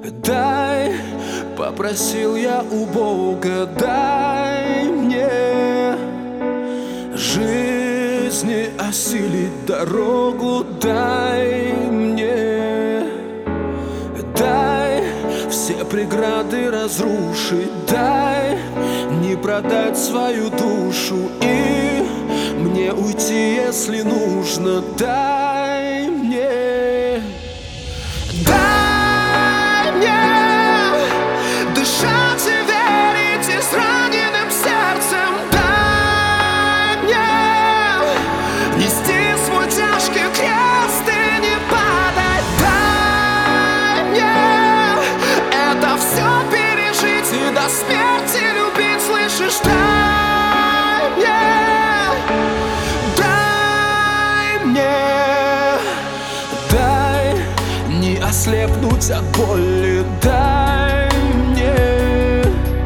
Дай, попросил я у Бога, дай мне жизни осилить дорогу, дай мне, дай все преграды разрушить, дай не продать свою душу и мне уйти, если нужно, дай мне. Дай мне дышать и верить и с раненым сердцем. Дай мне нести свой тяжкий крест и не падать. Дай мне это все пережить и до смерти любить, слышишь? Дай мне, дай не ослепнуть от боли, дай мне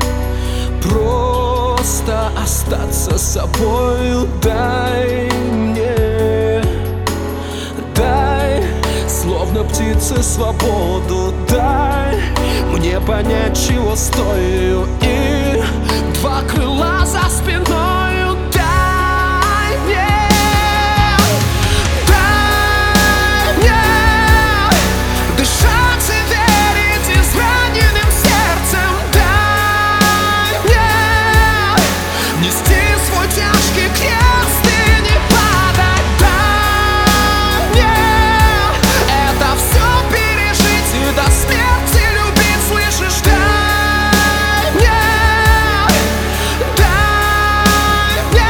просто остаться собою, дай мне, дай словно птице свободу, дай мне понять, чего стою, и два крыла за спиною. Дай мне дышать и верить и с раненым сердцем. Дай мне нести свой тяжкий крест и не падать. Дай мне это все пережить и до смерти любить, слышишь? Дай мне, дай мне.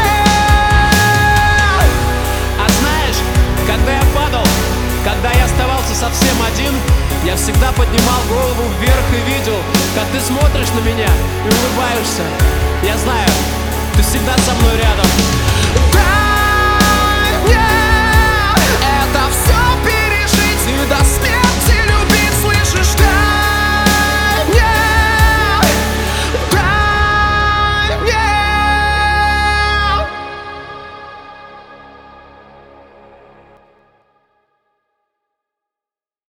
А знаешь, когда я падал, когда я оставался совсем один, я всегда поднимал голову вверх и видел, как ты смотришь на меня и улыбаешься. Я знаю, ты всегда со мной рядом.